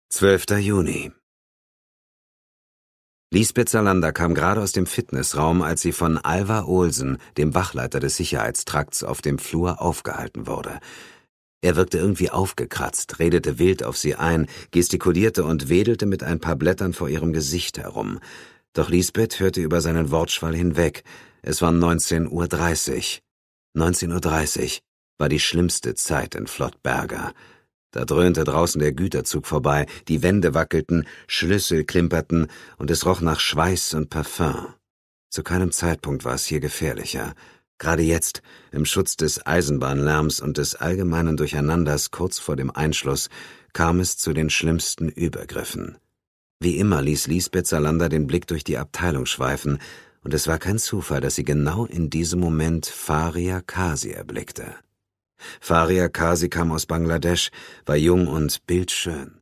12. Juni. Lisbeth Salander kam gerade aus dem Fitnessraum, als sie von Alvar Olsen, dem Wachleiter des Sicherheitstrakts, auf dem Flur aufgehalten wurde. Er wirkte irgendwie aufgekratzt, redete wild auf sie ein, gestikulierte und wedelte mit ein paar Blättern vor ihrem Gesicht herum. Doch Lisbeth hörte über seinen Wortschwall hinweg. Es war 19:30 Uhr. 19:30 Uhr war die schlimmste Zeit in Flottberger. Da dröhnte draußen der Güterzug vorbei, die Wände wackelten, Schlüssel klimperten und es roch nach Schweiß und Parfum. Zu keinem Zeitpunkt war es hier gefährlicher. Gerade jetzt, im Schutz des Eisenbahnlärms und des allgemeinen Durcheinanders kurz vor dem Einschluss, kam es zu den schlimmsten Übergriffen. Wie immer ließ Lisbeth Salander den Blick durch die Abteilung schweifen, und es war kein Zufall, dass sie genau in diesem Moment Faria Kasi erblickte. Faria Kasi kam aus Bangladesch, war jung und bildschön.